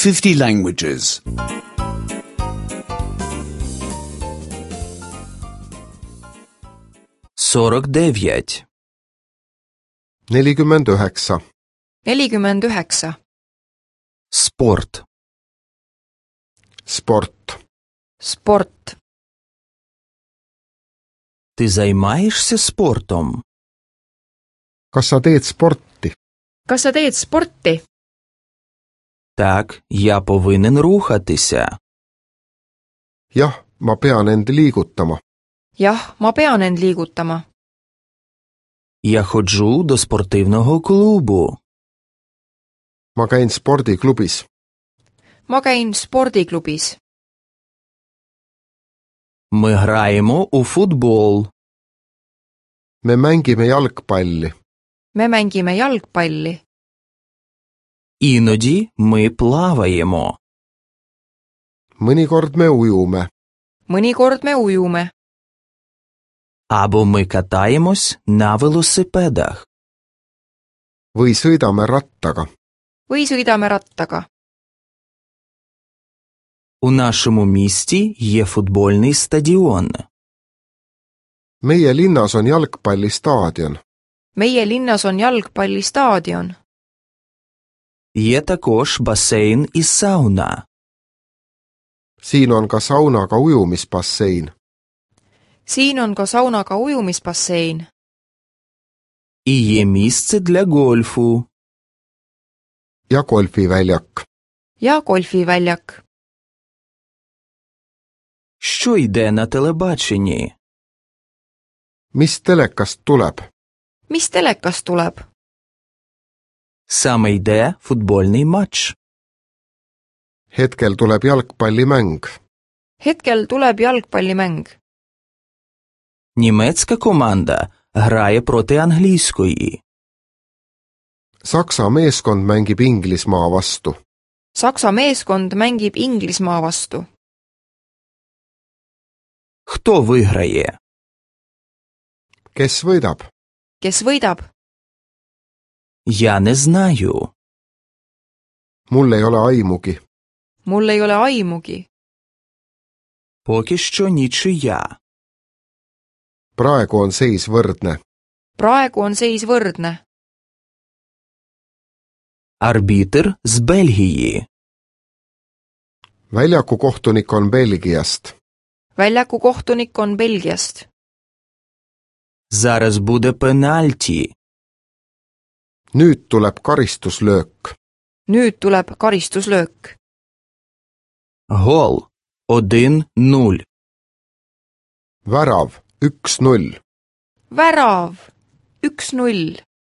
50 languages. 49. 49. 49. Спорт. Sport. Sport. Ти займаєшся спортом? Kas sa teed sporti? Kas sa teed sporti? Так, я повинен рухатися. Jah, ma pean end liigutama. Jah, ma pean end liigutama. Я ходжу до спортивного клубу. Ma käin spordiklubis. Ma käin spordiklubis. Ми граємо у футбол. Me mängime jalgpalli. Me mängime jalgpalli. Іноді ми плаваємо. Mõnikord me ujume. Mõnikord me ujume. Або ми катаємось на велосипедах. Või sõidame rattaga. Või sõidame rattaga. У нашому місті є футбольний стадіон. Meie linnas on jalgpallistaadion. Meie linnas on jalgpallistaadion. Є також басейн і сауна. Siin on ka saunaga ujumisbassein. Siin on ka saunaga ujumisbassein. І є місце для гольфу. Ja golfiväljak. Ja golfiväljak. Що йде на телебаченні? Mis telekast tuleb? Mis telekast tuleb? Саме йде футбольний матч. Hetkel tuleb jalgpallimäng. Hetkel tuleb jalgpallimäng. Німецька команда грає проти англійської. Saksa meeskond mängib Inglismaa vastu. Saksa meeskond mängib Inglismaa vastu. Хто виграє? Kes võidab? Kes võidab? Я не знаю. Mul ei ole aimugi. Mul ei ole aimugi. Поки що нічия. Praegu on seis võrdne. Praegu on seis võrdne. Арбітр з Бельгії. Väljakukohtunik on Belgiast. Väljakukohtunik on Belgiast. Зараз буде пенальті. Nüüd tuleb karistuslöök. Nüüd tuleb karistuslöök. Гол 1-0. Värav 1-0. Värav 1-0.